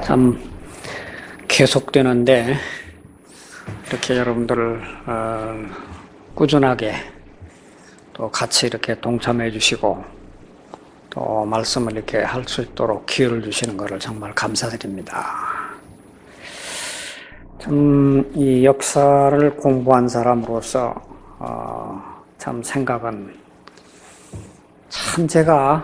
참 계속되는데 이렇게 여러분들 꾸준하게 또 같이 이렇게 동참해 주시고 또 말씀을 이렇게 할 수 있도록 기회를 주시는 것을 정말 감사드립니다. 참 이 역사를 공부한 사람으로서 참 생각은 참 제가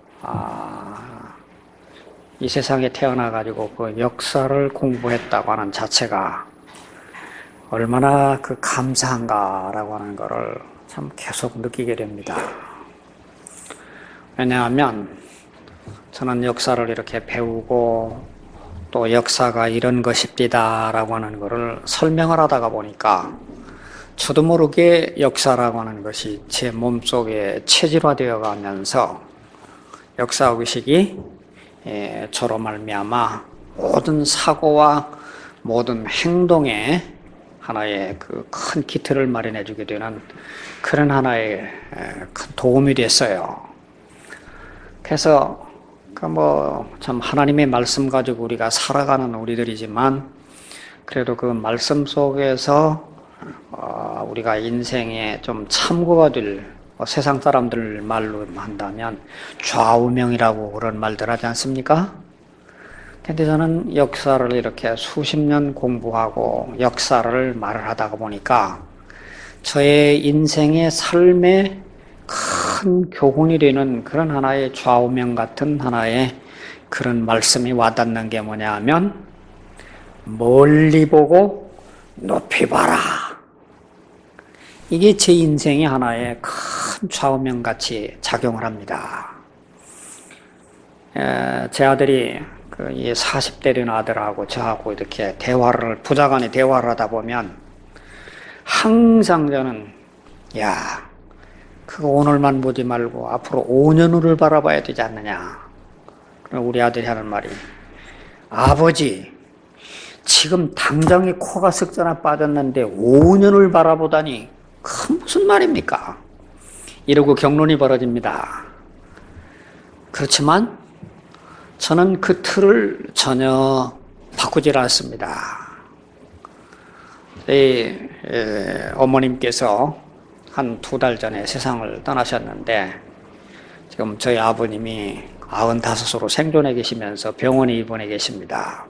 이 세상에 태어나가지고 그 역사를 공부했다고 하는 자체가 얼마나 그 감사한가라고 하는 것을 참 계속 느끼게 됩니다. 왜냐하면 저는 역사를 이렇게 배우고 또 역사가 이런 것입니다라고 하는 것을 설명을 하다가 보니까 저도 모르게 역사라고 하는 것이 제 몸속에 체질화되어 가면서 역사의식이 저로 말미암아 모든 사고와 모든 행동에 하나의 그 큰 기틀을 마련해 주게 되는 그런 하나의 큰 도움이 됐어요. 그래서 참 하나님의 말씀 가지고 우리가 살아가는 우리들이지만 그래도 그 말씀 속에서 우리가 인생에 좀 참고가 될 세상 사람들 말로 한다면 좌우명이라고 그런 말들 하지 않습니까? 근데 저는 역사를 이렇게 수십 년 공부하고 역사를 말을 하다가 보니까 저의 인생의 삶에 큰 교훈이 되는 그런 하나의 좌우명 같은 하나의 그런 말씀이 와닿는 게 뭐냐 하면 멀리 보고 높이 봐라. 이게 제 인생의 하나의 큰 좌우명 같이 작용을 합니다. 제 아들이 이 40대 된 아들하고 저하고 이렇게 부자간에 대화를 하다 보면 항상 저는 그거 오늘만 보지 말고 앞으로 5년 후를 바라봐야 되지 않느냐. 그럼 우리 아들이 하는 말이 아버지 지금 당장에 코가 석자나 빠졌는데 5년을 바라보다니 그 무슨 말입니까? 이러고 경론이 벌어집니다. 그렇지만 저는 그 틀을 전혀 바꾸질 않습니다. 어머님께서 한 2달 전에 세상을 떠나셨는데 지금 저희 아버님이 95으로 생존해 계시면서 병원에 입원해 계십니다.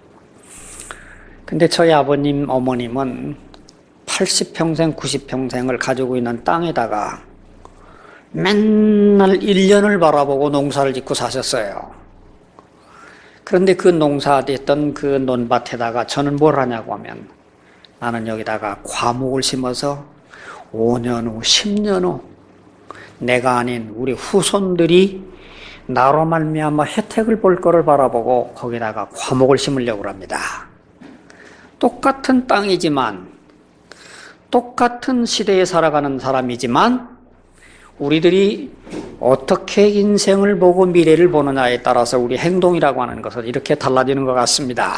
근데 저희 아버님, 어머님은 80평생, 90평생을 가지고 있는 땅에다가 맨날 1년을 바라보고 농사를 짓고 사셨어요. 그런데 그 농사됐던 그 논밭에다가 저는 뭘 하냐고 하면 나는 여기다가 과목을 심어서 5년 후, 10년 후 내가 아닌 우리 후손들이 나로 말미암아 혜택을 볼 거를 바라보고 거기다가 과목을 심으려고 합니다. 똑같은 땅이지만 똑같은 시대에 살아가는 사람이지만 우리들이 어떻게 인생을 보고 미래를 보느냐에 따라서 우리 행동이라고 하는 것은 이렇게 달라지는 것 같습니다.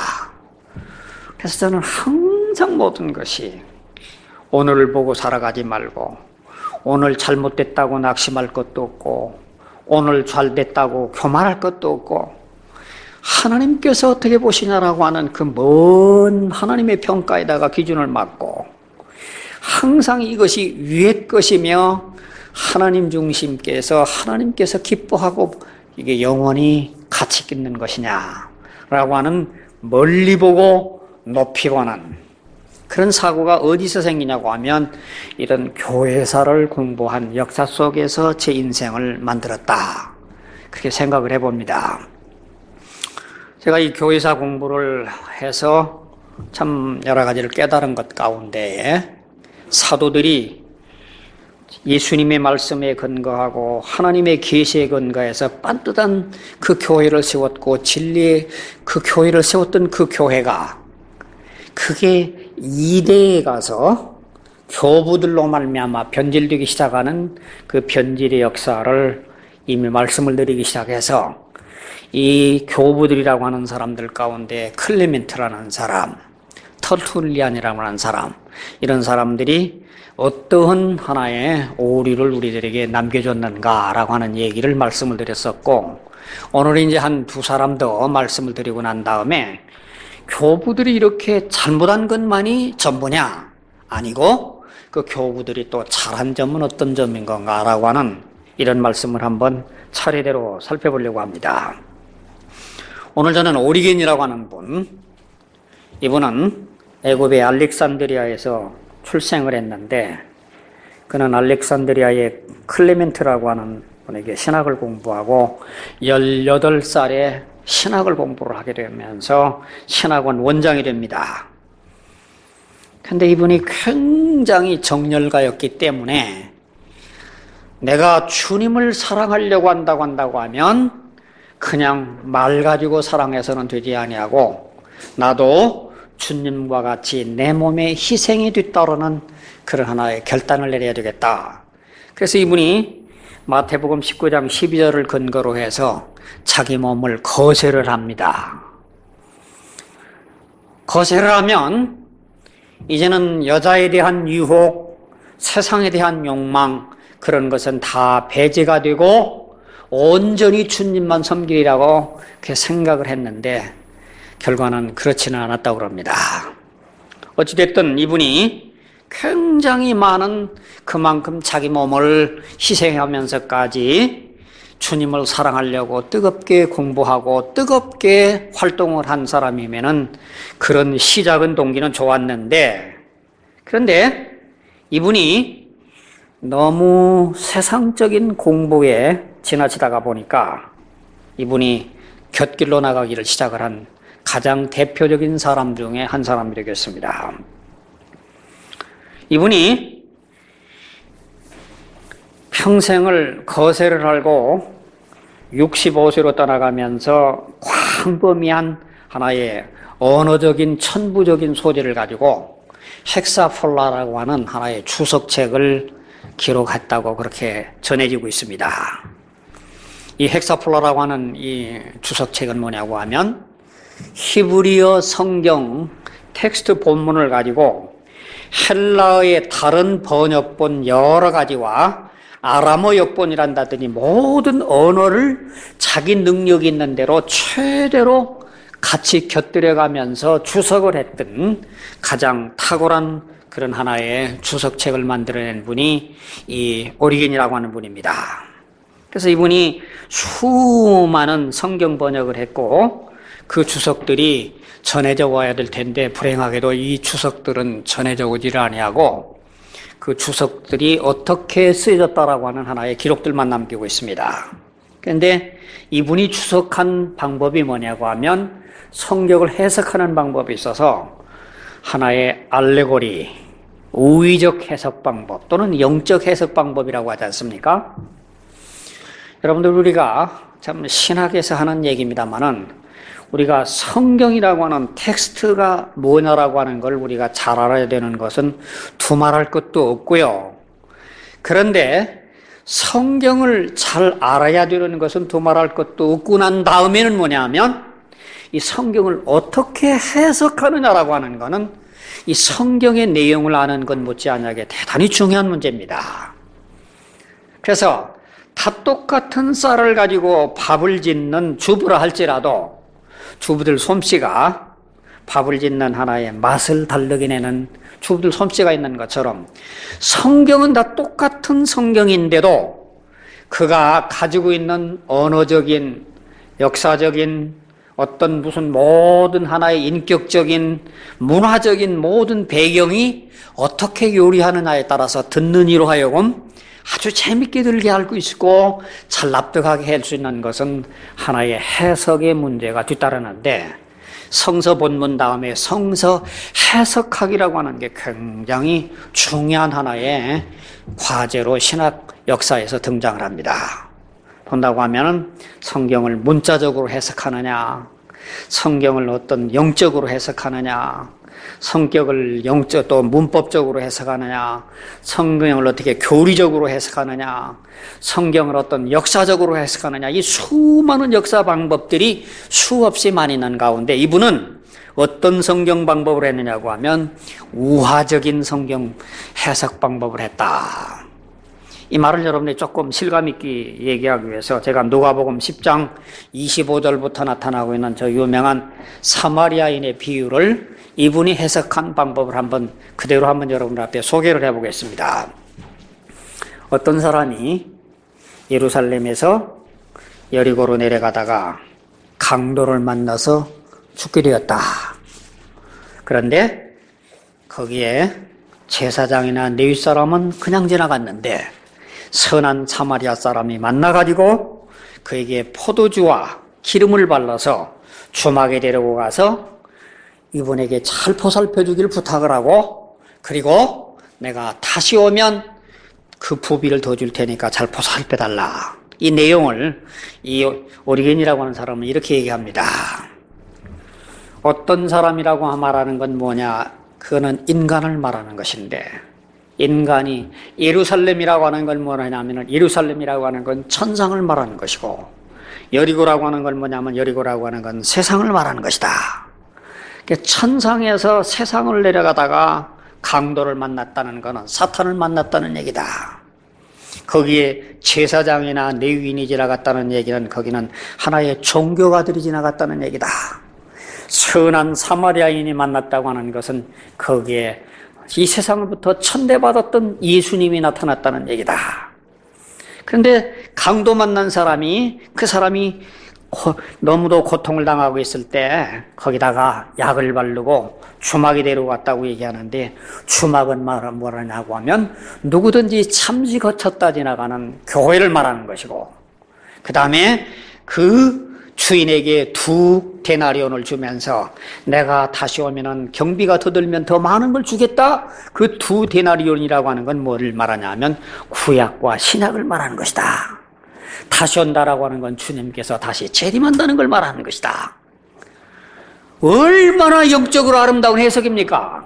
그래서 저는 항상 모든 것이 오늘을 보고 살아가지 말고 오늘 잘못됐다고 낙심할 것도 없고 오늘 잘됐다고 교만할 것도 없고 하나님께서 어떻게 보시냐라고 하는 그 먼 하나님의 평가에다가 기준을 맞고 항상 이것이 위의 것이며 하나님 중심께서 하나님께서 기뻐하고 이게 영원히 가치 있는 것이냐라고 하는 멀리 보고 높이 보는 그런 사고가 어디서 생기냐고 하면 이런 교회사를 공부한 역사 속에서 제 인생을 만들었다. 그렇게 생각을 해봅니다. 제가 이 교회사 공부를 해서 참 여러 가지를 깨달은 것 가운데 사도들이 예수님의 말씀에 근거하고 하나님의 계시에 근거해서 빤듯한 그 교회를 세웠고 진리의 그 교회를 세웠던 그 교회가 그게 이대에 가서 교부들로 말미암아 변질되기 시작하는 그 변질의 역사를 이미 말씀을 드리기 시작해서 이 교부들이라고 하는 사람들 가운데 클레멘트라는 사람, 터툴리안이라고 하는 사람 이런 사람들이 어떠한 하나의 오류를 우리들에게 남겨줬는가라고 하는 얘기를 말씀을 드렸었고 오늘 이제 한 두 사람 더 말씀을 드리고 난 다음에 교부들이 이렇게 잘못한 것만이 전부냐? 아니고 그 교부들이 또 잘한 점은 어떤 점인 건가라고 하는 이런 말씀을 한번 차례대로 살펴보려고 합니다. 오늘 저는 오리겐이라고 하는 분, 이분은 애굽의 알렉산드리아에서 출생을 했는데 그는 알렉산드리아의 클레멘트라고 하는 분에게 신학을 공부하고 18살에 신학을 공부를 하게 되면서 신학원 원장이 됩니다. 근데 이분이 굉장히 정열가였기 때문에 내가 주님을 사랑하려고 한다고 하면 그냥 말 가지고 사랑해서는 되지 아니하고 나도 주님과 같이 내 몸에 희생이 뒤따르는 그런 하나의 결단을 내려야 되겠다. 그래서 이분이 마태복음 19장 12절을 근거로 해서 자기 몸을 거세를 합니다. 거세를 하면 이제는 여자에 대한 유혹, 세상에 대한 욕망 그런 것은 다 배제가 되고 온전히 주님만 섬기리라고 그렇게 생각을 했는데 결과는 그렇지는 않았다고 합니다. 어찌됐든 이분이 굉장히 많은 그만큼 자기 몸을 희생하면서까지 주님을 사랑하려고 뜨겁게 공부하고 뜨겁게 활동을 한 사람이면은 그런 시작은 동기는 좋았는데 그런데 이분이 너무 세상적인 공부에 지나치다가 보니까 이분이 곁길로 나가기를 시작을 한 가장 대표적인 사람 중에 한 사람이 되겠습니다. 이분이 평생을 거세를 하고 65세로 떠나가면서 광범위한 하나의 언어적인 천부적인 소재를 가지고 헥사폴라라고 하는 하나의 주석책을 기록했다고 그렇게 전해지고 있습니다. 이 헥사폴라라고 하는 이 주석책은 뭐냐고 하면 히브리어 성경 텍스트 본문을 가지고 헬라어의 다른 번역본 여러 가지와 아람어 역본이란다더니 모든 언어를 자기 능력이 있는 대로 최대로 같이 곁들여가면서 주석을 했던 가장 탁월한 그런 하나의 주석책을 만들어낸 분이 이 오리겐이라고 하는 분입니다. 그래서 이분이 수많은 성경 번역을 했고 그 주석들이 전해져 와야 될 텐데 불행하게도 이 주석들은 전해져 오지를 아니하고 그 주석들이 어떻게 쓰여졌다라고 하는 하나의 기록들만 남기고 있습니다. 그런데 이분이 주석한 방법이 뭐냐고 하면 성경을 해석하는 방법이 있어서 하나의 알레고리, 우의적 해석 방법 또는 영적 해석 방법이라고 하지 않습니까? 여러분들 우리가 참 신학에서 하는 얘기입니다만은 우리가 성경이라고 하는 텍스트가 뭐냐라고 하는 걸 우리가 잘 알아야 되는 것은 두말할 것도 없고요. 그런데 성경을 잘 알아야 되는 것은 두말할 것도 없고 난 다음에는 뭐냐면 이 성경을 어떻게 해석하느냐라고 하는 것은 이 성경의 내용을 아는 것 못지않게 대단히 중요한 문제입니다. 그래서 다 똑같은 쌀을 가지고 밥을 짓는 주부라 할지라도 주부들 솜씨가 밥을 짓는 하나의 맛을 다르게 내는 주부들 솜씨가 있는 것처럼 성경은 다 똑같은 성경인데도 그가 가지고 있는 언어적인, 역사적인 어떤 무슨 모든 하나의 인격적인, 문화적인 모든 배경이 어떻게 요리하느냐에 따라서 듣는 이로 하여금 아주 재밌게 들게 알고 있고 잘 납득하게 할 수 있는 것은 하나의 해석의 문제가 뒤따르는데 성서 본문 다음에 성서 해석학이라고 하는 게 굉장히 중요한 하나의 과제로 신학 역사에서 등장을 합니다. 본다고 하면 성경을 문자적으로 해석하느냐, 성경을 어떤 영적으로 해석하느냐, 성격을 영적 또 문법적으로 해석하느냐, 성경을 어떻게 교리적으로 해석하느냐, 성경을 어떤 역사적으로 해석하느냐, 이 수많은 역사 방법들이 수없이 많이 있는 가운데 이분은 어떤 성경 방법을 했느냐고 하면 우화적인 성경 해석 방법을 했다. 이 말을 여러분이 조금 실감 있게 얘기하기 위해서 제가 누가복음 10장 25절부터 나타나고 있는 저 유명한 사마리아인의 비유를 이분이 해석한 방법을 그대로 한번 여러분 앞에 소개를 해보겠습니다. 어떤 사람이 예루살렘에서 여리고로 내려가다가 강도를 만나서 죽게 되었다. 그런데 거기에 제사장이나 레위 사람은 그냥 지나갔는데 선한 사마리아 사람이 만나가지고 그에게 포도주와 기름을 발라서 주막에 데리고 가서 이분에게 잘 보살펴주기를 부탁을 하고, 그리고 내가 다시 오면 그 부비를 더 줄 테니까 잘 보살펴달라. 이 내용을 이 오리겐이라고 하는 사람은 이렇게 얘기합니다. 어떤 사람이라고 말하는 건 뭐냐? 그거는 인간을 말하는 것인데, 인간이 예루살렘이라고 하는 건 뭐냐면 예루살렘이라고 하는 건 천상을 말하는 것이고, 여리고라고 하는 건 뭐냐면 여리고라고 하는 건 세상을 말하는 것이다. 천상에서 세상을 내려가다가 강도를 만났다는 것은 사탄을 만났다는 얘기다. 거기에 제사장이나 레위인이 지나갔다는 얘기는 거기는 하나의 종교가들이 지나갔다는 얘기다. 선한 사마리아인이 만났다고 하는 것은 거기에 이 세상으로부터 천대받았던 예수님이 나타났다는 얘기다. 그런데 강도 만난 사람이, 그 사람이 너무도 고통을 당하고 있을 때 거기다가 약을 바르고 주막에 데려갔다고 얘기하는데, 주막은 뭐라냐고 하면 누구든지 잠시 거쳤다 지나가는 교회를 말하는 것이고, 그 다음에 그 주인에게 2 데나리온을 주면서 내가 다시 오면은 경비가 더 들면 더 많은 걸 주겠다. 그 2 데나리온이라고 하는 건 뭐를 말하냐 하면 구약과 신약을 말하는 것이다. 다시 온다라고 하는 건 주님께서 다시 재림한다는 걸 말하는 것이다. 얼마나 영적으로 아름다운 해석입니까?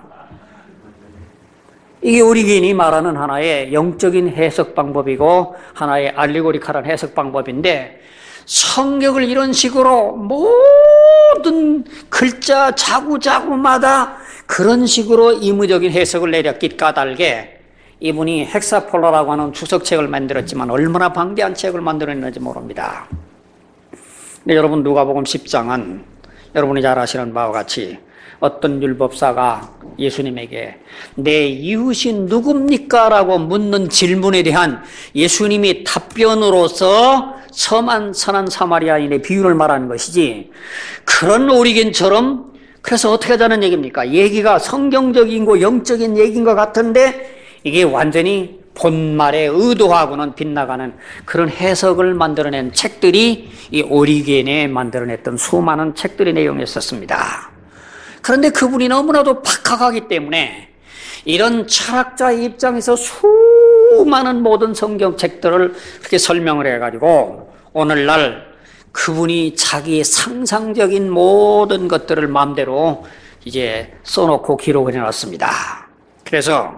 이게 오리겐이 말하는 하나의 영적인 해석 방법이고 하나의 알레고리칼한 해석 방법인데, 성경을 이런 식으로 모든 글자 자구자구마다 그런 식으로 임의적인 해석을 내렸기 까닭에 이분이 헥사폴라라고 하는 주석책을 만들었지만 얼마나 방대한 책을 만들었는지 모릅니다. 근데 여러분, 누가복음 10장은 여러분이 잘 아시는 바와 같이 어떤 율법사가 예수님에게 내 이웃이 누굽니까? 라고 묻는 질문에 대한 예수님이 답변으로서 선한 사마리아인의 비유를 말하는 것이지, 그런 오리겐처럼, 그래서 어떻게 하자는 얘기입니까? 얘기가 성경적인 거 영적인 얘기인 것 같은데 이게 완전히 본말에 의도하고는 빗나가는 그런 해석을 만들어낸 책들이 이 오리겐에 만들어냈던 수많은 책들의 내용이었습니다. 그런데 그분이 너무나도 박학하기 때문에 이런 철학자의 입장에서 수많은 모든 성경책들을 그렇게 설명을 해가지고 오늘날 그분이 자기의 상상적인 모든 것들을 마음대로 이제 써놓고 기록을 해놨습니다. 그래서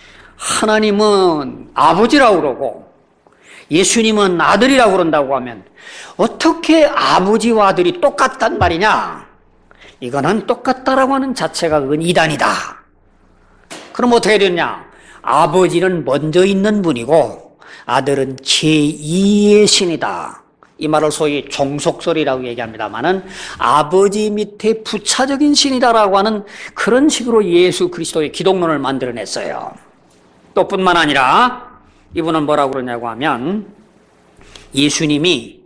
하나님은 아버지라고 그러고 예수님은 아들이라고 그런다고 하면 어떻게 아버지와 아들이 똑같단 말이냐? 이거는 똑같다라고 하는 자체가 그건 이단이다. 그럼 어떻게 되냐? 아버지는 먼저 있는 분이고 아들은 제2의 신이다. 이 말을 소위 종속설이라고 얘기합니다마는 아버지 밑에 부차적인 신이다라고 하는 그런 식으로 예수 그리스도의 기독론을 만들어냈어요. 또 뿐만 아니라 이분은 뭐라고 그러냐고 하면 예수님이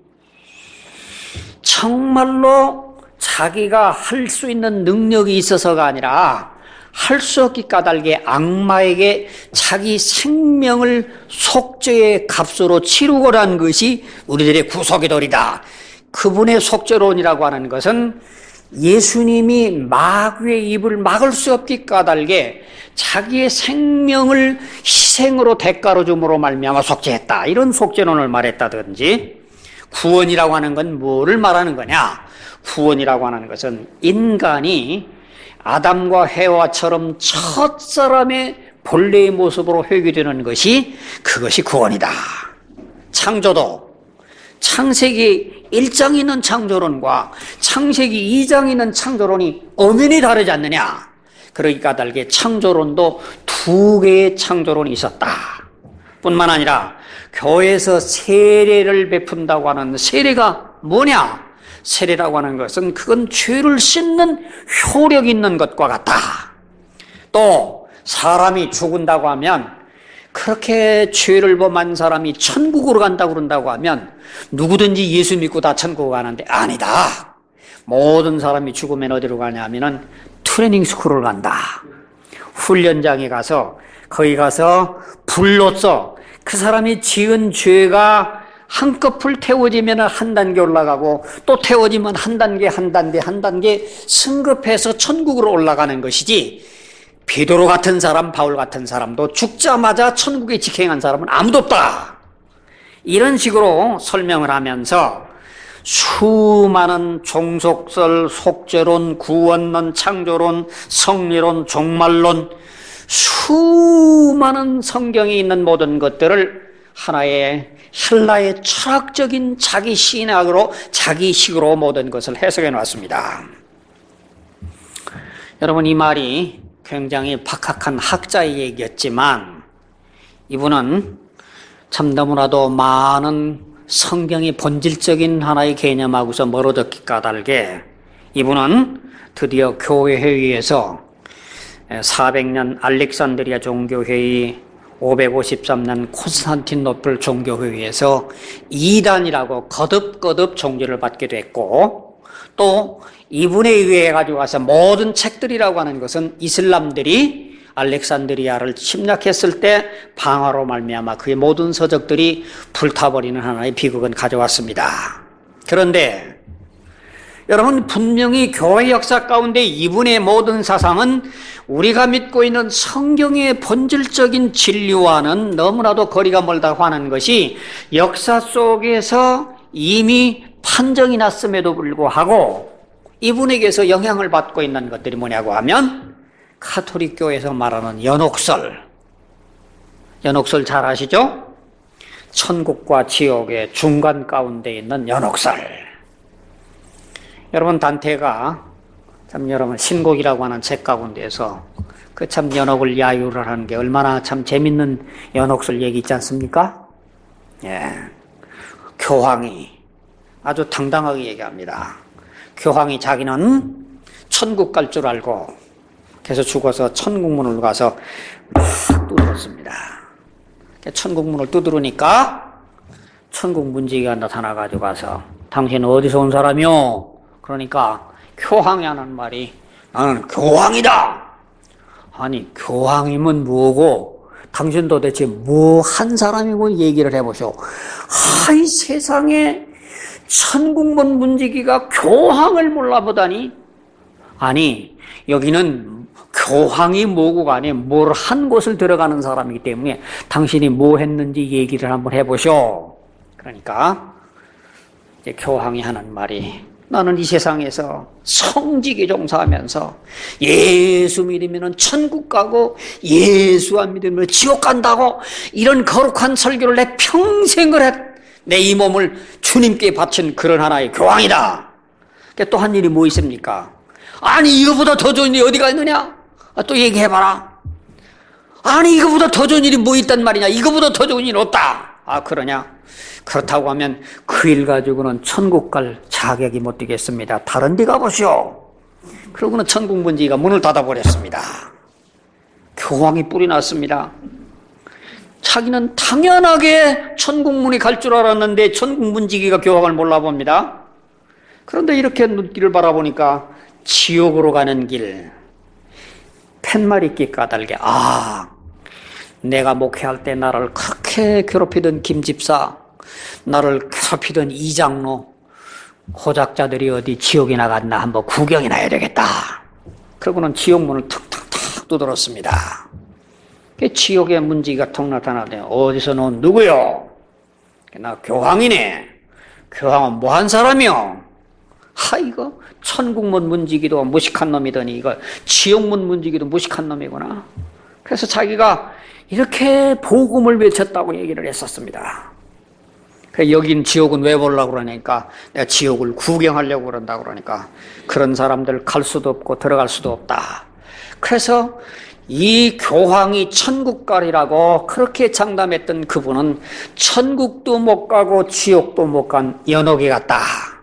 정말로 자기가 할 수 있는 능력이 있어서가 아니라 할 수 없기 까닭에 악마에게 자기 생명을 속죄의 값으로 치르고자 한 것이 우리들의 구속의 도리다. 그분의 속죄론이라고 하는 것은 예수님이 마귀의 입을 막을 수 없기 까닭에 자기의 생명을 희생으로 대가로 줌으로 말미암아 속죄했다. 이런 속죄론을 말했다든지, 구원이라고 하는 건 뭐를 말하는 거냐? 구원이라고 하는 것은 인간이 아담과 해와처럼 첫사람의 본래의 모습으로 회귀되는 것이, 그것이 구원이다. 창조도 창세기 1장에 있는 창조론과 창세기 2장에 있는 창조론이 엄연히 다르지 않느냐? 그러기 까닭에 창조론도 2개의 창조론이 있었다. 뿐만 아니라 교회에서 세례를 베푼다고 하는 세례가 뭐냐? 세례라고 하는 것은 그건 죄를 씻는 효력 있는 것과 같다. 또 사람이 죽은다고 하면 그렇게 죄를 범한 사람이 천국으로 간다고 그런다고 하면 누구든지 예수 믿고 다 천국 가는데 아니다. 모든 사람이 죽으면 어디로 가냐 하면은 트레이닝 스쿨을 간다. 훈련장에 가서 거기 가서 불로써 그 사람이 지은 죄가 한꺼풀 태워지면 한 단계 올라가고 또 태워지면 한 단계 승급해서 천국으로 올라가는 것이지 베드로 같은 사람, 바울 같은 사람도 죽자마자 천국에 직행한 사람은 아무도 없다. 이런 식으로 설명을 하면서 수많은 종속설, 속죄론, 구원론, 창조론, 성리론, 종말론, 수많은 성경에 있는 모든 것들을 하나의 헬라의 철학적인 자기 신학으로 자기식으로 모든 것을 해석해 놨습니다. 여러분, 이 말이 굉장히 박학한 학자의 얘기였지만 이분은 참 너무나도 많은 성경의 본질적인 하나의 개념하고서 멀어졌기 까닭에 이분은 드디어 교회회의에서 400년 알렉산드리아 종교회의, 553년 콘스탄티노플 종교회의에서 이단이라고 거듭거듭 종지를 받게 됐고, 또 이분에 의해 가지고 가서 모든 책들이라고 하는 것은 이슬람들이 알렉산드리아를 침략했을 때 방화로 말미암아 그의 모든 서적들이 불타버리는 하나의 비극은 가져왔습니다. 그런데 여러분, 분명히 교회 역사 가운데 이분의 모든 사상은 우리가 믿고 있는 성경의 본질적인 진리와는 너무나도 거리가 멀다고 하는 것이 역사 속에서 이미 판정이 났음에도 불구하고 이분에게서 영향을 받고 있는 것들이 뭐냐고 하면 가톨릭 교회에서 말하는 연옥설 잘 아시죠? 천국과 지옥의 중간 가운데 있는 연옥설. 여러분, 단테가 참 여러분 신곡이라고 하는 책 가운데에서 그 참 연옥을 야유를 하는 게 얼마나 참 재밌는 연옥설 얘기 있지 않습니까? 예, 교황이 아주 당당하게 얘기합니다. 교황이 자기는 천국 갈 줄 알고 그래서 죽어서 천국문을 가서 막 두드렸습니다. 천국문을 두드리니까 천국 문지기가 나타나가지고 가서 당신 어디서 온 사람이요? 그러니까 교황이 하는 말이 나는 교황이다. 아니, 교황이면 뭐고 당신 도대체 뭐 한 사람이고 얘기를 해보쇼. 하이 세상에 천국문 문지기가 교황을 몰라보다니. 아니, 여기는 교황이 뭐고가 아니에요. 뭘 한 곳을 들어가는 사람이기 때문에 당신이 뭐 했는지 얘기를 한번 해보쇼. 그러니까 이제 교황이 하는 말이 나는 이 세상에서 성직에 종사하면서 예수 믿으면 천국 가고 예수 안 믿으면 지옥 간다고 이런 거룩한 설교를 내 평생을 내 이 몸을 주님께 바친 그런 하나의 교황이다. 또 한 일이 뭐 있습니까? 아니, 이거보다 더 좋은 일이 어디가 있느냐? 또 얘기해봐라. 아니, 이거보다 더 좋은 일이 뭐 있단 말이냐? 이거보다 더 좋은 일이 없다. 그러냐? 그렇다고 하면 그 일 가지고는 천국 갈 자격이 못 되겠습니다. 다른 데 가보시오. 그러고는 천국 문지기가 문을 닫아버렸습니다. 교황이 뿔이 났습니다. 자기는 당연하게 천국 문이 갈 줄 알았는데 천국 문지기가 교황을 몰라봅니다. 그런데 이렇게 눈길을 바라보니까 지옥으로 가는 길, 팻말잇기 까닭에 내가 목회할 때 나를 그렇게 괴롭히던 김집사, 나를 괴롭히던 이장로, 고작자들이 어디 지옥에 나갔나 한번 구경이나 해야 되겠다. 그러고는 지옥문을 툭툭툭 두드렸습니다. 지옥의 문지기가 턱 나타나더니 어디서 넌 누구요? 나 교황이네. 교황은 뭐한 사람이요? 이거 천국문 문지기도 무식한 놈이더니 이거 지옥문 문지기도 무식한 놈이구나. 그래서 자기가 이렇게 복음을 외쳤다고 얘기를 했었습니다. 여긴 지옥은 왜 보려고 그러니까 내가 지옥을 구경하려고 그런다고 그러니까 그런 사람들 갈 수도 없고 들어갈 수도 없다. 그래서 이 교황이 천국가리라고 그렇게 장담했던 그분은 천국도 못 가고 지옥도 못 간 연옥이 같다.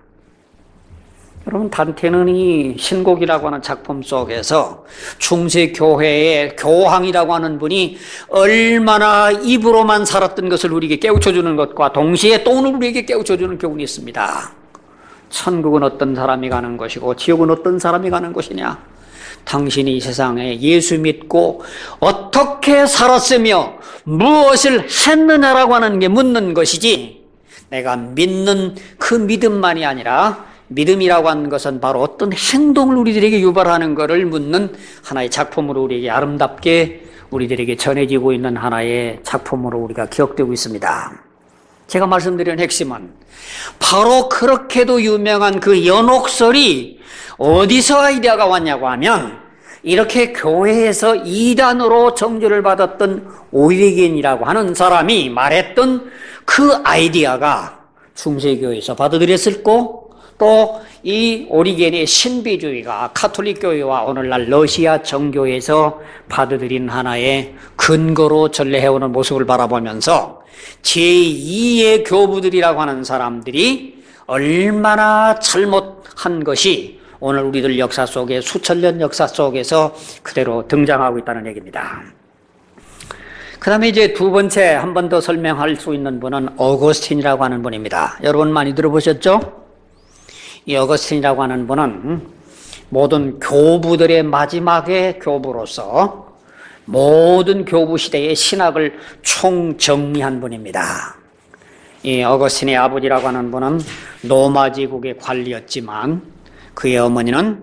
여러분, 단테는 이 신곡이라고 하는 작품 속에서 중세교회의 교황이라고 하는 분이 얼마나 입으로만 살았던 것을 우리에게 깨우쳐주는 것과 동시에 또 오늘 우리에게 깨우쳐주는 교훈이 있습니다. 천국은 어떤 사람이 가는 것이고 지옥은 어떤 사람이 가는 것이냐. 당신이 이 세상에 예수 믿고 어떻게 살았으며 무엇을 했느냐라고 하는 게 묻는 것이지, 내가 믿는 그 믿음만이 아니라 믿음이라고 하는 것은 바로 어떤 행동을 우리들에게 유발하는 것을 묻는 하나의 작품으로 우리에게 아름답게 우리들에게 전해지고 있는 하나의 작품으로 우리가 기억되고 있습니다. 제가 말씀드린 핵심은 바로 그렇게도 유명한 그 연옥설이 어디서 아이디어가 왔냐고 하면, 이렇게 교회에서 이단으로 정죄를 받았던 오리겐이라고 하는 사람이 말했던 그 아이디어가 중세교회에서 받아들였었고, 또 이 오리겐의 신비주의가 카톨릭 교회와 오늘날 러시아 정교에서 받아들인 하나의 근거로 전래해오는 모습을 바라보면서 제2의 교부들이라고 하는 사람들이 얼마나 잘못한 것이 오늘 우리들 역사 속에, 수천 년 역사 속에서 그대로 등장하고 있다는 얘기입니다. 그 다음에 이제 두 번째 한 번 더 설명할 수 있는 분은 어거스틴이라고 하는 분입니다. 여러분 많이 들어보셨죠? 이 어거스틴이라고 하는 분은 모든 교부들의 마지막의 교부로서 모든 교부 시대의 신학을 총정리한 분입니다. 이 어거스틴의 아버지라고 하는 분은 로마 제국의 관리였지만 그의 어머니는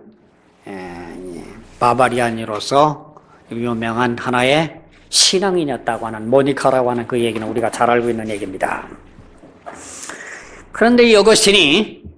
바바리안으로서 유명한 하나의 신앙인이었다고 하는 모니카라고 하는 그 얘기는 우리가 잘 알고 있는 얘기입니다. 그런데 이 어거스틴이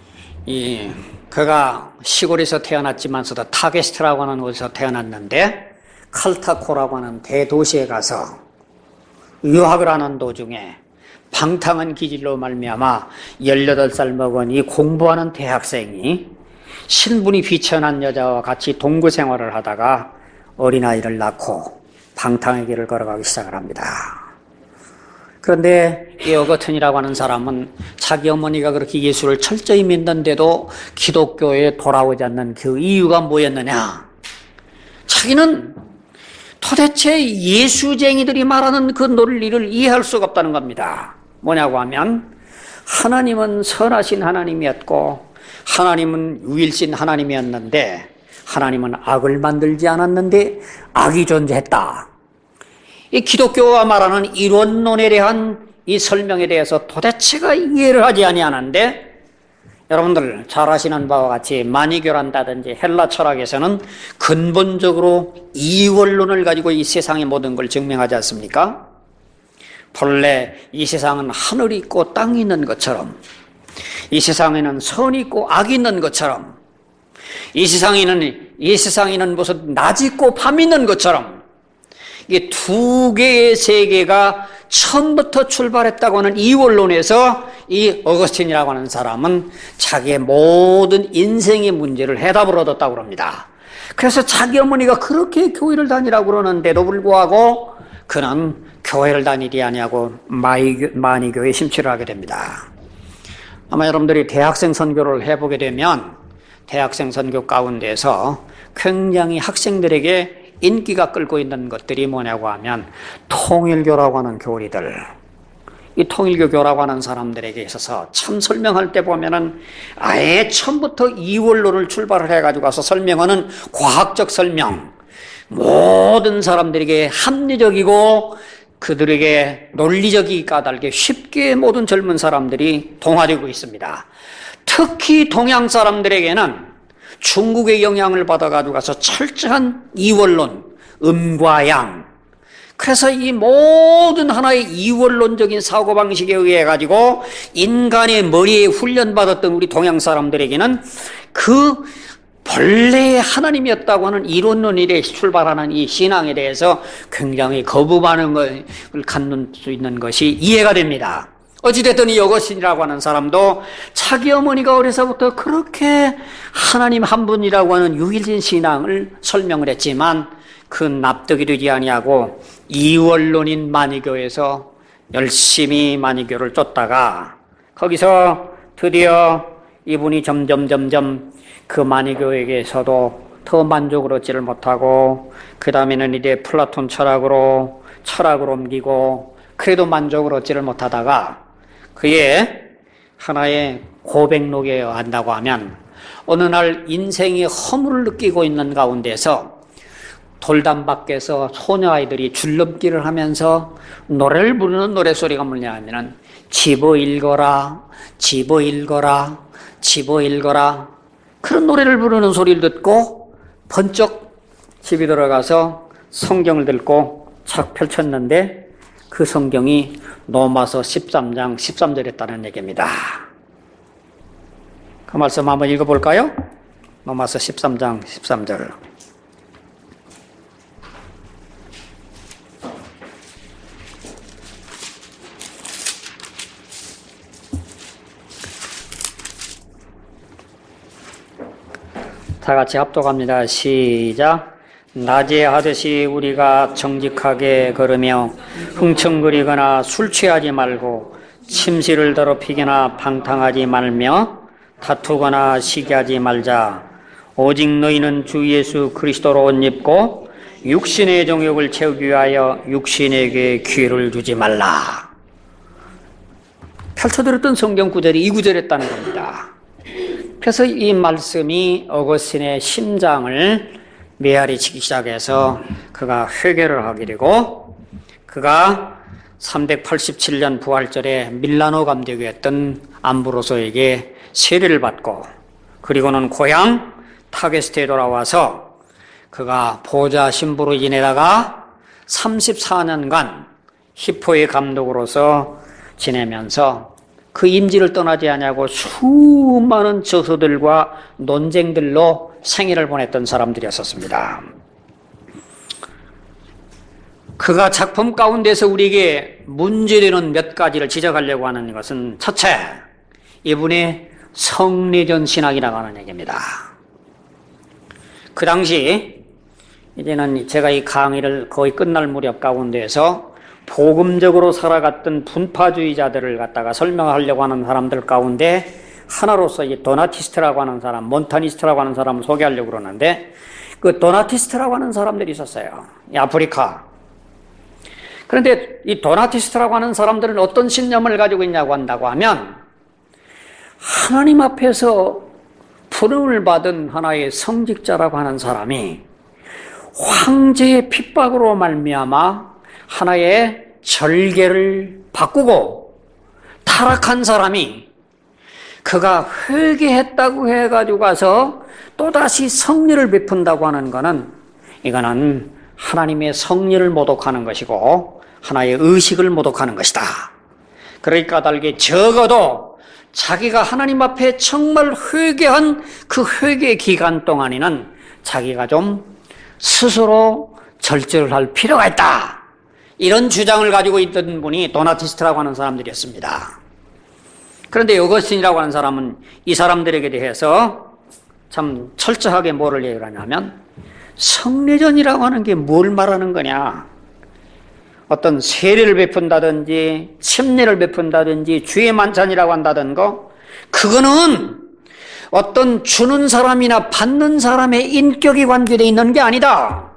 그가 시골에서 태어났지만서도 타게스트라고 하는 곳에서 태어났는데 칼타코라고 하는 대도시에 가서 유학을 하는 도중에 방탕한 기질로 말미암아 18살 먹은 이 공부하는 대학생이 신분이 비천한 여자와 같이 동거 생활을 하다가 어린아이를 낳고 방탕의 길을 걸어가기 시작을 합니다. 그런데 이 어거튼이라고 하는 사람은 자기 어머니가 그렇게 예수를 철저히 믿는데도 기독교에 돌아오지 않는 그 이유가 뭐였느냐? 자기는 도대체 예수쟁이들이 말하는 그 논리를 이해할 수가 없다는 겁니다. 뭐냐고 하면 하나님은 선하신 하나님이었고 하나님은 유일신 하나님이었는데 하나님은 악을 만들지 않았는데 악이 존재했다. 이 기독교가 말하는 이론론에 대한 이 설명에 대해서 도대체가 이해를 하지 아니하는데, 여러분들 잘 아시는 바와 같이 마니교란다든지 헬라 철학에서는 근본적으로 이원론을 가지고 이 세상의 모든 걸 증명하지 않습니까? 본래 이 세상은 하늘이 있고 땅이 있는 것처럼, 이 세상에는 선이 있고 악이 있는 것처럼, 이 세상에는 무슨 낮이 있고 밤이 있는 것처럼, 이게 두 개의 세계가 처음부터 출발했다고 하는 이원론에서 이 어거스틴이라고 하는 사람은 자기의 모든 인생의 문제를 해답을 얻었다고 합니다. 그래서 자기 어머니가 그렇게 교회를 다니라고 그러는데도 불구하고 그는 교회를 다니지 아니하고 마니교에 심취를 하게 됩니다. 아마 여러분들이 대학생 선교를 해보게 되면 대학생 선교 가운데서 굉장히 학생들에게 인기가 끌고 있는 것들이 뭐냐고 하면 통일교라고 하는 교리들, 이 통일교라고 하는 사람들에게 있어서 참 설명할 때 보면은 아예 처음부터 이원론을 출발을 해가지고 가서 설명하는 과학적 설명, 모든 사람들에게 합리적이고 그들에게 논리적이 까닭에 쉽게 모든 젊은 사람들이 동화되고 있습니다. 특히 동양 사람들에게는 중국의 영향을 받아가지고 가서 철저한 이원론, 음과 양. 그래서 이 모든 하나의 이원론적인 사고방식에 의해 가지고 인간의 머리에 훈련받았던 우리 동양 사람들에게는 그 본래의 하나님이었다고 하는 이론론에 출발하는 이 신앙에 대해서 굉장히 거부 반응을 갖는 수 있는 것이 이해가 됩니다. 어찌됐든 이 어거스틴이라고 하는 사람도 자기 어머니가 어려서부터 그렇게 하나님 한 분이라고 하는 유일신 신앙을 설명을 했지만 그 납득이 되지 아니하고 이원론인 마니교에서 열심히 마니교를 쫓다가 거기서 드디어 이분이 점점 그 마니교에게서도 더 만족을 얻지를 못하고 그 다음에는 이제 플라톤 철학으로 옮기고 그래도 만족을 얻지를 못하다가 그의 하나의 고백록에 한다고 하면 어느 날 인생의 허물을 느끼고 있는 가운데서 돌담 밖에서 소녀아이들이 줄넘기를 하면서 노래를 부르는 노래소리가 뭐냐 하면은 집어 읽어라 그런 노래를 부르는 소리를 듣고 번쩍 집에 들어가서 성경을 들고 착 펼쳤는데 그 성경이 로마서 13장 13절이었다는 얘기입니다. 그 말씀 한번 읽어볼까요? 로마서 13장 13절. 다 같이 합독합니다. 시작. 낮에 하듯이 우리가 정직하게 걸으며 흥청거리거나 술 취하지 말고 침실을 더럽히거나 방탕하지 말며 다투거나 시기하지 말자. 오직 너희는 주 예수 그리스도로 옷 입고 육신의 정욕을 채우기 위하여 육신에게 기회를 주지 말라. 펼쳐들었던 성경 구절이 이 구절이었다는 겁니다. 그래서 이 말씀이 어거스틴의 심장을 메아리치기 시작해서 그가 회개를 하게 되고 그가 387년 부활절에 밀라노 감독이었던 암브로소에게 세례를 받고 그리고는 고향 타게스트에 돌아와서 그가 보좌 신부로 지내다가 34년간 히포의 감독으로서 지내면서 그 임지를 떠나지 않냐고 수많은 저서들과 논쟁들로 생애를 보냈던 사람들이었었습니다. 그가 작품 가운데서 우리에게 문제되는 몇 가지를 지적하려고 하는 것은 첫째, 이분의 성례전 신학이라고 하는 얘기입니다. 그 당시 이제는 제가 이 강의를 거의 끝날 무렵 가운데에서 복음적으로 살아갔던 분파주의자들을 갖다가 설명하려고 하는 사람들 가운데 하나로서 이 도나티스트라고 하는 사람, 몬타니스트라고 하는 사람을 소개하려고 그러는데 그 도나티스트라고 하는 사람들이 있었어요. 이 아프리카. 그런데 이 도나티스트라고 하는 사람들은 어떤 신념을 가지고 있냐고 한다고 하면 하나님 앞에서 부름을 받은 하나의 성직자라고 하는 사람이 황제의 핍박으로 말미암아 하나의 절개를 바꾸고 타락한 사람이 그가 회개했다고 해가지고 가서 또다시 성례를 베푼다고 하는 것은 이거는 하나님의 성례를 모독하는 것이고 하나의 의식을 모독하는 것이다. 그러니까 달게 적어도 자기가 하나님 앞에 정말 회개한 그 회개 기간 동안에는 자기가 좀 스스로 절제를 할 필요가 있다. 이런 주장을 가지고 있던 분이 도나티스트라고 하는 사람들이었습니다. 그런데 어거스틴이라고 하는 사람은 이 사람들에게 대해서 참 철저하게 뭐를 얘기를 하냐면 성례전이라고 하는 게 뭘 말하는 거냐. 어떤 세례를 베푼다든지 침례를 베푼다든지 주의 만찬이라고 한다든가 그거는 어떤 주는 사람이나 받는 사람의 인격이 관계되어 있는 게 아니다.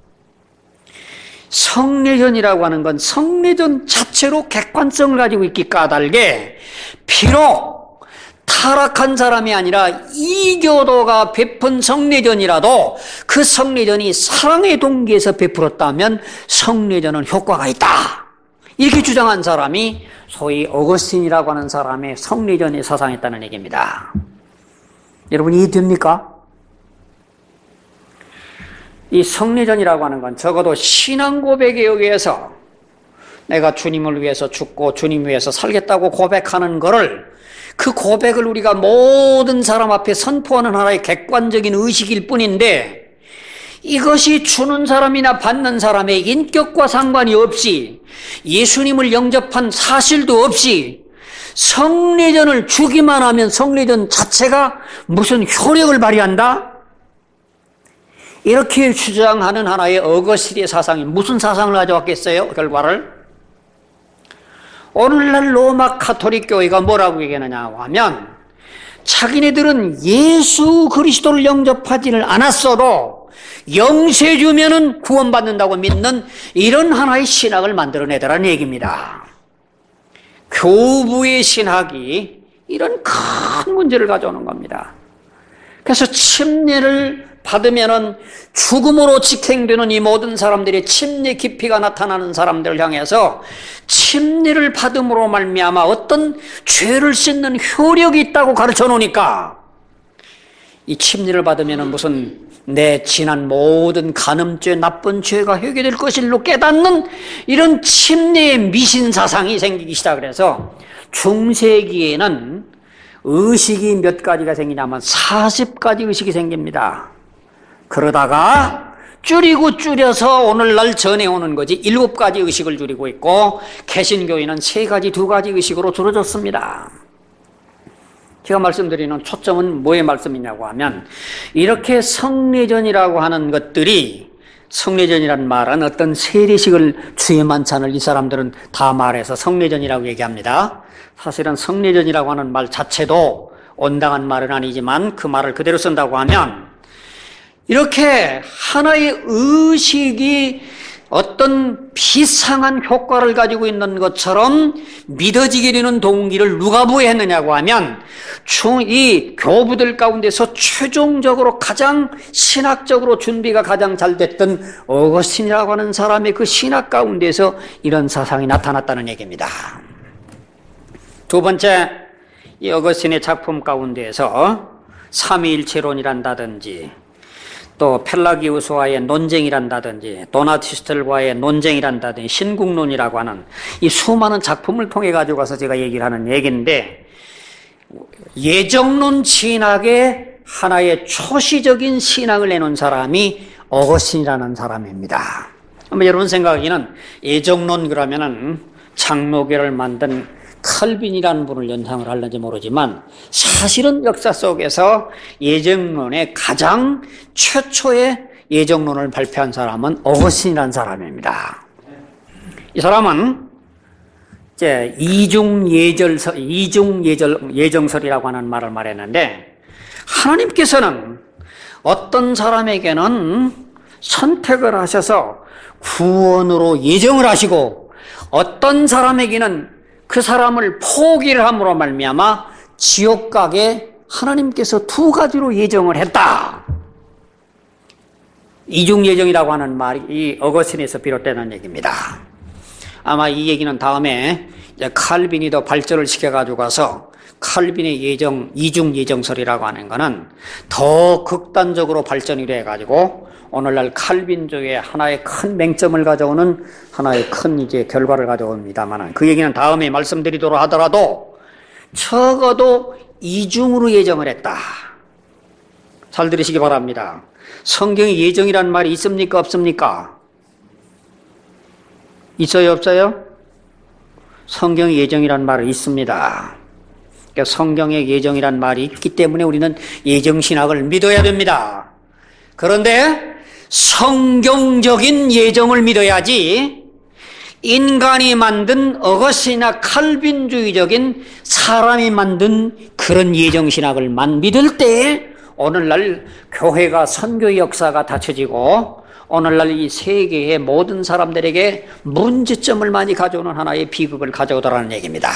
성례전이라고 하는 건 성례전 자체로 객관성을 가지고 있기 까닭에 비록 타락한 사람이 아니라 이교도가 베푼 성례전이라도 그 성례전이 사랑의 동기에서 베풀었다면 성례전은 효과가 있다. 이렇게 주장한 사람이 소위 어거스틴이라고 하는 사람의 성례전에 사상했다는 얘기입니다. 여러분 이해됩니까? 이 성례전이라고 하는 건 적어도 신앙 고백에 의해서 내가 주님을 위해서 죽고 주님 위해서 살겠다고 고백하는 거를 그 고백을 우리가 모든 사람 앞에 선포하는 하나의 객관적인 의식일 뿐인데 이것이 주는 사람이나 받는 사람의 인격과 상관이 없이 예수님을 영접한 사실도 없이 성례전을 주기만 하면 성례전 자체가 무슨 효력을 발휘한다? 이렇게 주장하는 하나의 어거스틴의 사상이 무슨 사상을 가져왔겠어요? 결과를? 오늘날 로마 가톨릭 교회가 뭐라고 얘기하느냐 하면 자기네들은 예수 그리스도를 영접하지를 않았어도 영세 주면은 구원받는다고 믿는 이런 하나의 신학을 만들어내더라는 얘기입니다. 교부의 신학이 이런 큰 문제를 가져오는 겁니다. 그래서 침례를 받으면은 죽음으로 직행되는 이 모든 사람들의 침례 깊이가 나타나는 사람들을 향해서 침례를 받음으로 말미암아 어떤 죄를 씻는 효력이 있다고 가르쳐 놓으니까 이 침례를 받으면은 무슨 내 지난 모든 간음죄, 나쁜 죄가 해결될 것일로 깨닫는 이런 침례의 미신 사상이 생기기 시작을 해서 중세기에는 의식이 몇 가지가 생기냐면 40가지 의식이 생깁니다. 그러다가 줄여서 오늘날 전해오는 거지 7가지 의식을 줄이고 있고 개신교회는 3가지, 2가지 의식으로 줄어졌습니다. 제가 말씀드리는 초점은 뭐의 말씀이냐고 하면 이렇게 성례전이라고 하는 것들이 성례전이라는 말은 어떤 세례식을 주의 만찬을 이 사람들은 다 말해서 성례전이라고 얘기합니다. 사실은 성례전이라고 하는 말 자체도 온당한 말은 아니지만 그 말을 그대로 쓴다고 하면 이렇게 하나의 의식이 어떤 비상한 효과를 가지고 있는 것처럼 믿어지게 되는 동기를 누가 부여했느냐고 하면 이 교부들 가운데서 최종적으로 가장 신학적으로 준비가 가장 잘 됐던 어거스틴이라고 하는 사람의 그 신학 가운데서 이런 사상이 나타났다는 얘기입니다. 두 번째, 이 어거스틴의 작품 가운데에서 삼위일체론이란다든지 또 펠라기우스와의 논쟁이란다든지 도나티스트들과의 논쟁이란다든지 신국론이라고 하는 이 수많은 작품을 통해 가지고 가서 제가 얘기를 하는 얘기인데 예정론 신학의 하나의 초시적인 신학을 내놓은 사람이 어거스틴이라는 사람입니다. 여러분 생각하기는 예정론 그러면은 장로교를 만든 칼빈이라는 분을 연상을 하는지 모르지만 사실은 역사 속에서 예정론의 가장 최초의 예정론을 발표한 사람은 어거스틴이라는 사람입니다. 이 사람은 이제 예정설이라고 하는 말을 말했는데 하나님께서는 어떤 사람에게는 선택을 하셔서 구원으로 예정을 하시고 어떤 사람에게는 그 사람을 포기를 함으로 말미암아 지옥 가게 하나님께서 2가지로 예정을 했다. 이중 예정이라고 하는 말이 이 어거스틴에서 비롯되는 얘기입니다. 아마 이 얘기는 다음에 이제 칼빈이 더 발전을 시켜가지고 가서 칼빈의 이중 예정설이라고 하는 거는 더 극단적으로 발전이 돼가지고 오늘날 칼빈주의 하나의 큰 맹점을 가져오는 하나의 큰 이제 결과를 가져옵니다만 그 얘기는 다음에 말씀드리도록 하더라도 적어도 이중으로 예정을 했다. 잘 들으시기 바랍니다. 성경에 예정이라는 말이 있습니까? 없습니까? 있어요? 없어요? 성경에 예정이라는 말이 있습니다. 그러니까 성경에 예정이라는 말이 있기 때문에 우리는 예정신학을 믿어야 됩니다. 그런데 성경적인 예정을 믿어야지 인간이 만든 어거스틴이나 칼빈주의적인 사람이 만든 그런 예정신학을 믿을 때 오늘날 교회가 선교의 역사가 닫혀지고 오늘날 이 세계의 모든 사람들에게 문제점을 많이 가져오는 하나의 비극을 가져오더라는 얘기입니다.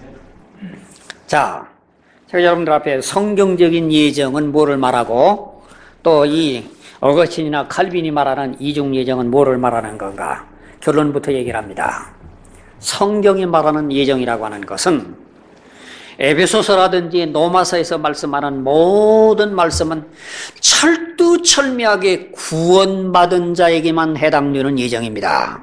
자, 제가 여러분들 앞에 성경적인 예정은 뭐를 말하고 또 이 어거스틴이나 칼빈이 말하는 이중 예정은 뭐를 말하는 건가? 결론부터 얘기를 합니다. 성경이 말하는 예정이라고 하는 것은 에베소서라든지 로마서에서 말씀하는 모든 말씀은 철두철미하게 구원받은 자에게만 해당되는 예정입니다.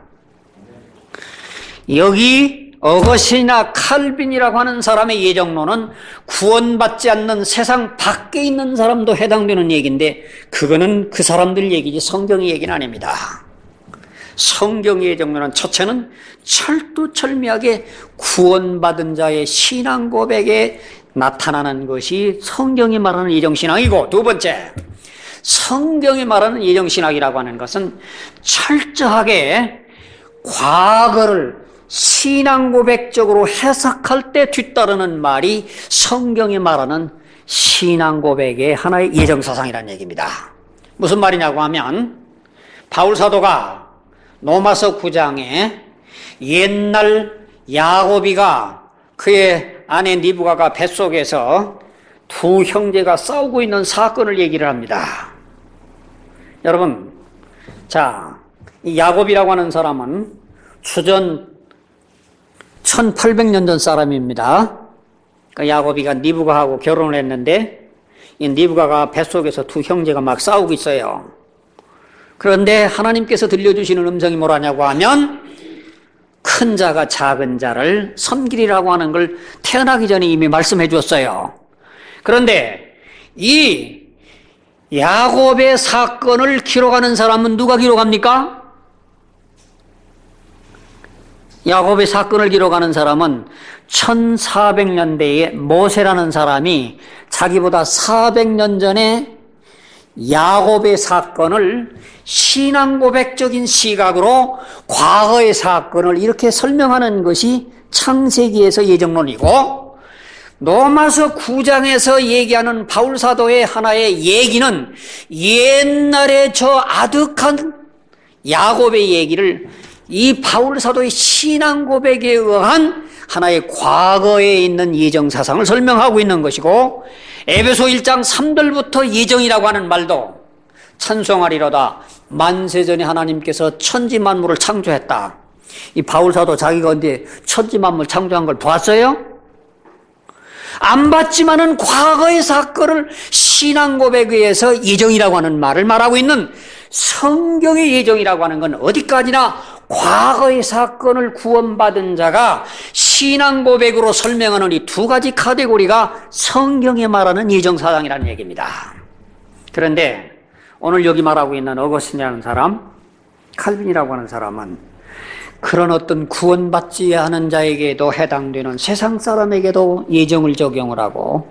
여기 어거스틴이나 칼빈이라고 하는 사람의 예정론은 구원받지 않는 세상 밖에 있는 사람도 해당되는 얘기인데 그거는 그 사람들 얘기지 성경의 얘기는 아닙니다. 성경의 예정론은 첫째는 철두철미하게 구원받은 자의 신앙 고백에 나타나는 것이 성경이 말하는 예정신앙이고, 두 번째, 성경이 말하는 예정신학이라고 하는 것은 철저하게 과거를 신앙 고백적으로 해석할 때 뒤따르는 말이 성경이 말하는 신앙 고백의 하나의 예정사상이라는 얘기입니다. 무슨 말이냐고 하면, 바울 사도가 로마서 9장에 옛날 야고비가 그의 아내 리브가가 뱃속에서 두 형제가 싸우고 있는 사건을 얘기를 합니다. 여러분, 자, 이 야곱이라고 하는 사람은 주전 1800년 전 사람입니다. 그 야곱이가 리브가하고 결혼을 했는데, 이 리브가가 뱃속에서 두 형제가 막 싸우고 있어요. 그런데 하나님께서 들려주시는 음성이 뭐라냐고 하면, 큰 자가 작은 자를 섬기리라고 하는 걸 태어나기 전에 이미 말씀해 주었어요. 그런데 이 야곱의 사건을 기록하는 사람은 누가 기록합니까? 야곱의 사건을 기록하는 사람은 1400년대에 모세라는 사람이 자기보다 400년 전에 야곱의 사건을 신앙 고백적인 시각으로 과거의 사건을 이렇게 설명하는 것이 창세기에서 예정론이고, 로마서 9장에서 얘기하는 바울 사도의 하나의 얘기는 옛날에 저 아득한 야곱의 얘기를 이 바울 사도의 신앙 고백에 의한 하나의 과거에 있는 예정 사상을 설명하고 있는 것이고, 에베소 1장 3절부터 예정이라고 하는 말도 찬송하리로다 만세전에 하나님께서 천지 만물을 창조했다. 이 바울 사도 자기가 언제 천지 만물 창조한 걸 봤어요? 안 봤지만은 과거의 사건을 신앙 고백에 의해서 예정이라고 하는 말을 말하고 있는 성경의 예정이라고 하는 건 어디까지나 과거의 사건을 구원받은 자가 신앙 고백으로 설명하는 이 두 가지 카테고리가 성경에 말하는 예정사상이라는 얘기입니다. 그런데 오늘 여기 말하고 있는 어거스틴이라는 사람, 칼빈이라고 하는 사람은 그런 어떤 구원받지 않은 자에게도 해당되는 세상 사람에게도 예정을 적용을 하고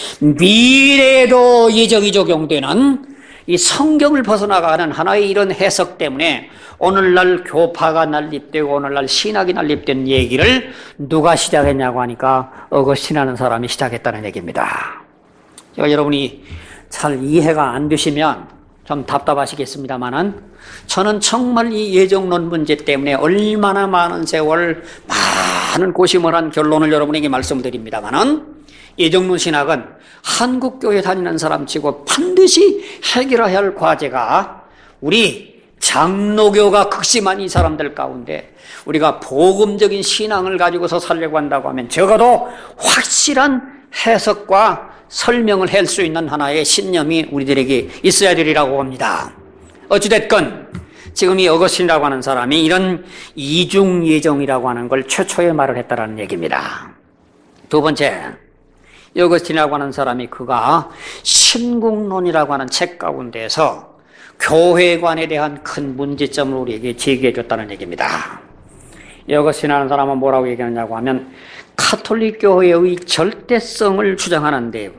미래에도 예정이 적용되는 이 성경을 벗어나가는 하나의 이런 해석 때문에 오늘날 교파가 난립되고 오늘날 신학이 난립된 얘기를 누가 시작했냐고 하니까 어거스틴이라는 사람이 시작했다는 얘기입니다. 여러분이 잘 이해가 안 되시면 좀 답답하시겠습니다만은 저는 정말 이 예정론 문제 때문에 얼마나 많은 세월 많은 고심을 한 결론을 여러분에게 말씀드립니다만은 예정론 신학은 한국교회 다니는 사람 치고 반드시 해결해야 할 과제가 우리 장로교가 극심한 이 사람들 가운데 우리가 복음적인 신앙을 가지고서 살려고 한다고 하면 적어도 확실한 해석과 설명을 할 수 있는 하나의 신념이 우리들에게 있어야 되리라고 봅니다. 어찌됐건 지금 이 어거스틴이라고 하는 사람이 이런 이중 예정이라고 하는 걸 최초에 말을 했다라는 얘기입니다. 두 번째, 어거스틴이라고 하는 사람이 그가 신국론이라고 하는 책 가운데서 교회관에 대한 큰 문제점을 우리에게 제기해 줬다는 얘기입니다. 어거스틴이라는 사람은 뭐라고 얘기하냐고 하면 카톨릭 교회의 절대성을 주장하는데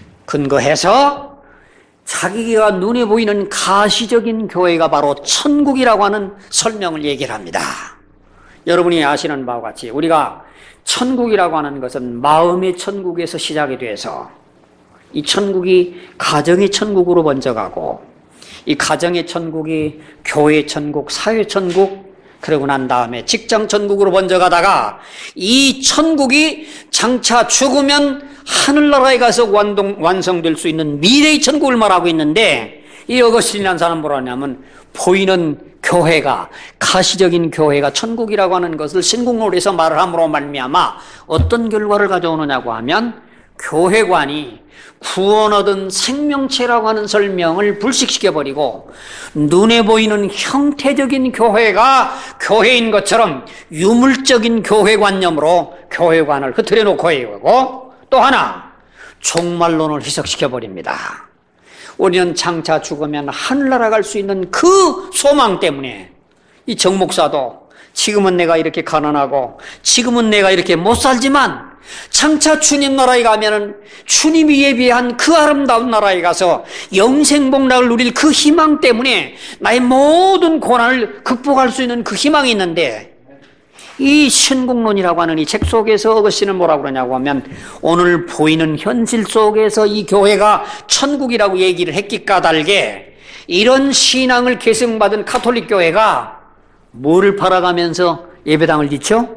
근거해서 자기가 눈에 보이는 가시적인 교회가 바로 천국이라고 하는 설명을 얘기를 합니다. 여러분이 아시는 바와 같이 우리가 천국이라고 하는 것은 마음의 천국에서 시작이 돼서 이 천국이 가정의 천국으로 먼저 가고 이 가정의 천국이 교회 천국, 사회 천국, 그러고 난 다음에 직장 천국으로 먼저 가다가 이 천국이 장차 죽으면 하늘나라에 가서 완성될 수 있는 미래의 천국을 말하고 있는데 이 어거스틴이라는 사람은 뭐라냐면 보이는 교회가 가시적인 교회가 천국이라고 하는 것을 신국론에서 말을 함으로 말미암아 어떤 결과를 가져오느냐고 하면 교회관이 구원 얻은 생명체라고 하는 설명을 불식시켜버리고 눈에 보이는 형태적인 교회가 교회인 것처럼 유물적인 교회관념으로 교회관을 흐트려 놓고 있고 또 하나 종말론을 희석시켜버립니다. 우리는 장차 죽으면 하늘나라 갈 수 있는 그 소망 때문에 이 정목사도 지금은 내가 이렇게 가난하고 지금은 내가 이렇게 못 살지만 장차 주님 나라에 가면은 주님이 예비한 그 아름다운 나라에 가서 영생복락을 누릴 그 희망 때문에 나의 모든 고난을 극복할 수 있는 그 희망이 있는데, 이 신국론이라고 하는 이 책 속에서 어거스틴은 뭐라고 그러냐고 하면, 오늘 보이는 현실 속에서 이 교회가 천국이라고 얘기를 했기 까닭에 이런 신앙을 계승받은 가톨릭 교회가 뭐를 팔아가면서 예배당을 짓죠?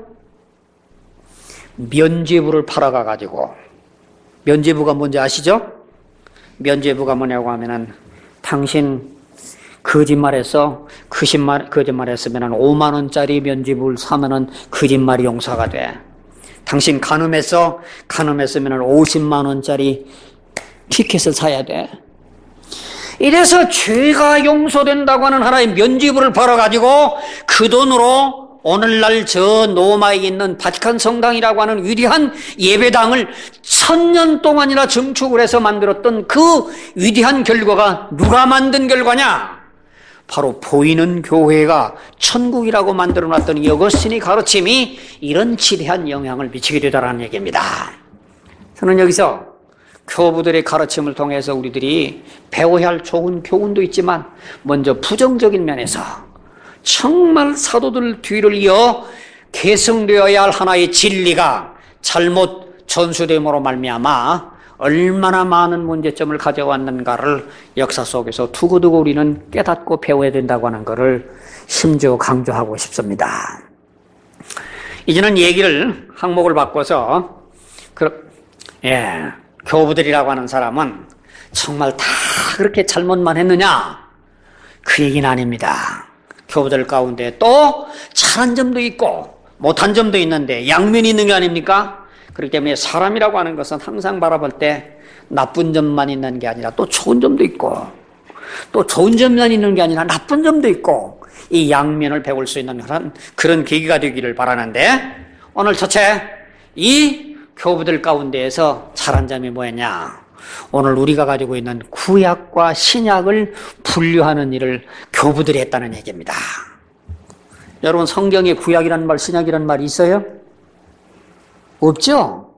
면죄부를 팔아가가지고, 면죄부가 뭔지 아시죠? 면죄부가 뭐냐고 하면은, 당신 거짓말해서 거짓말했으면 5만 원짜리 면죄부를 사면은 거짓말이 용서가 돼. 당신 간음했으면 50만 원짜리 티켓을 사야 돼. 이래서 죄가 용서된다고 하는 하나의 면죄부를 팔아가지고 그 돈으로 오늘날 저 로마에 있는 바티칸 성당이라고 하는 위대한 예배당을 1000년 동안이나 증축을 해서 만들었던 그 위대한 결과가 누가 만든 결과냐? 바로 보이는 교회가 천국이라고 만들어놨던 이 어거스틴의 가르침이 이런 지대한 영향을 미치게 되다라는 얘기입니다. 저는 여기서 교부들의 가르침을 통해서 우리들이 배워야 할 좋은 교훈도 있지만, 먼저 부정적인 면에서 정말 사도들 뒤를 이어 계승되어야 할 하나의 진리가 잘못 전수됨으로 말미암아 얼마나 많은 문제점을 가져왔는가를 역사 속에서 두고두고 우리는 깨닫고 배워야 된다고 하는 것을 심지어 강조하고 싶습니다. 이제는 얘기를 항목을 바꿔서 교부들이라고 하는 사람은 정말 다 그렇게 잘못만 했느냐? 그 얘기는 아닙니다. 교부들 가운데 또 잘한 점도 있고 못한 점도 있는데 양면이 있는 게 아닙니까? 그렇기 때문에 사람이라고 하는 것은 항상 바라볼 때 나쁜 점만 있는 게 아니라 또 좋은 점도 있고, 또 좋은 점만 있는 게 아니라 나쁜 점도 있고, 이 양면을 배울 수 있는 그런 계기가 되기를 바라는데, 오늘 첫째, 이 교부들 가운데에서 잘한 점이 뭐였냐? 오늘 우리가 가지고 있는 구약과 신약을 분류하는 일을 교부들이 했다는 얘기입니다. 여러분, 성경에 구약이라는 말, 신약이라는 말이 있어요? 없죠?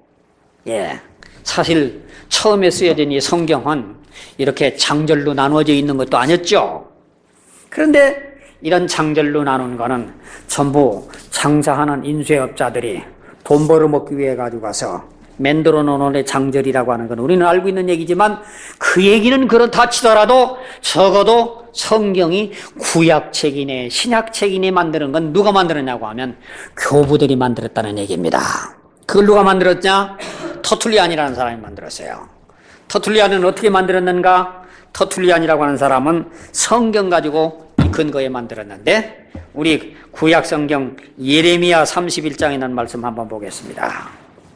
사실 처음에 쓰여진 이 성경은 이렇게 장절로 나누어져 있는 것도 아니었죠. 그런데 이런 장절로 나눈 거는 전부 장사하는 인쇄업자들이 돈 벌어먹기 위해 가지고 가서 만들어 놓은 장절이라고 하는 건 우리는 알고 있는 얘기지만, 그 얘기는 그렇다 치더라도 적어도 성경이 구약책이네 신약책이네 만드는 건 누가 만들었냐고 하면 교부들이 만들었다는 얘기입니다. 그걸 누가 만들었냐? 터툴리안이라는 사람이 만들었어요. 터툴리안은 어떻게 만들었는가? 터툴리안이라고 하는 사람은 성경 가지고 이 근거에 만들었는데, 우리 구약 성경 예레미야 31장에 있는 말씀 한번 보겠습니다.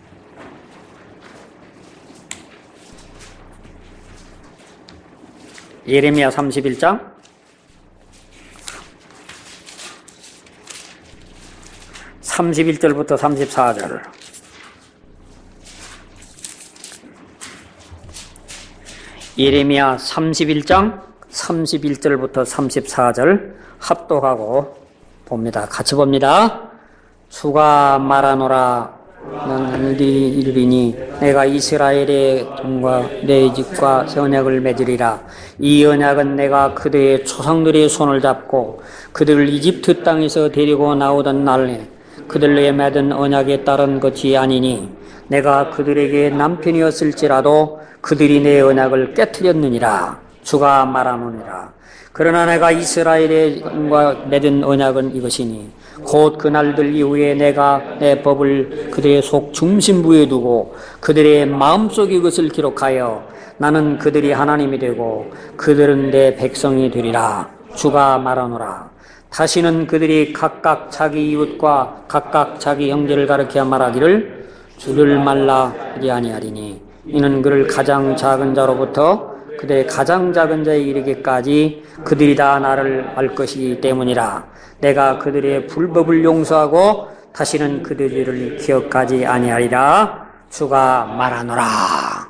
예레미야 31장 31절부터 34절. 예레미야 31장 31절부터 34절 합독하고 봅니다. 같이 봅니다. 주가 말하노라. 너는 이르리니 내가 이스라엘의 종과 내 집과 언약을 맺으리라. 이 언약은 내가 그들의 조상들의 손을 잡고 그들을 이집트 땅에서 데리고 나오던 날에 그들에게 맺은 언약에 따른 것이 아니니, 내가 그들에게 남편이었을지라도 그들이 내 언약을 깨트렸느니라. 주가 말하노니라. 그러나 내가 이스라엘의 종과 맺은 언약은 이것이니, 곧 그날들 이후에 내가 내 법을 그들의 속 중심부에 두고 그들의 마음속에 이것을 기록하여 나는 그들이 하나님이 되고 그들은 내 백성이 되리라. 주가 말하노라. 다시는 그들이 각각 자기 이웃과 각각 자기 형제를 가르쳐 말하기를 주를 말라 하지 아니하리니, 이는 그를 가장 작은 자로부터 그들의 가장 작은 자에 이르기까지 그들이 다 나를 알 것이기 때문이라. 내가 그들의 불법을 용서하고 다시는 그들을 기억하지 아니하리라. 주가 말하노라.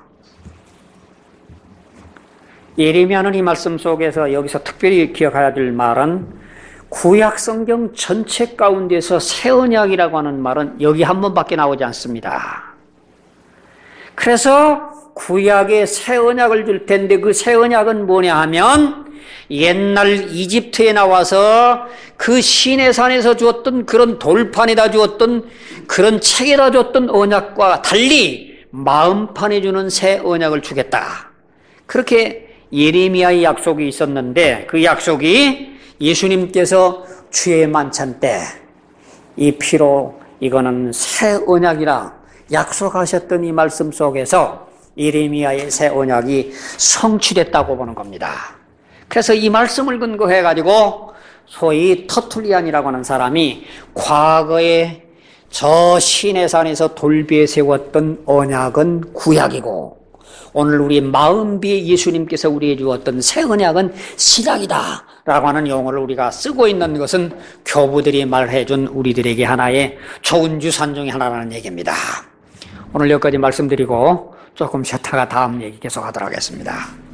예레미야는 이 말씀 속에서 여기서 특별히 기억해야 될 말은 구약 성경 전체 가운데서 새 언약이라고 하는 말은 여기 한 번밖에 나오지 않습니다. 그래서 구약에 새 언약을 줄 텐데 그 새 언약은 뭐냐 하면 옛날 이집트에 나와서 그 시내산에서 주었던 그런 돌판에다 주었던 그런 책에다 줬던 언약과 달리 마음판에 주는 새 언약을 주겠다. 그렇게 예레미야의 약속이 있었는데 그 약속이 예수님께서 주의 만찬 때 이 피로 이거는 새 언약이라 약속하셨던 이 말씀 속에서 예레미야의 새 언약이 성취됐다고 보는 겁니다. 그래서 이 말씀을 근거해 가지고 소위 터툴리안이라고 하는 사람이 과거에 저 시내산에서 돌비에 세웠던 언약은 구약이고 오늘 우리 마음비에 예수님께서 우리에게 주었던 새 언약은 신약이다 라고 하는 용어를 우리가 쓰고 있는 것은 교부들이 말해준 우리들에게 하나의 좋은 유산 중에 하나라는 얘기입니다. 오늘 여기까지 말씀드리고 조금 쉬었다가 다음 얘기 계속하도록 하겠습니다.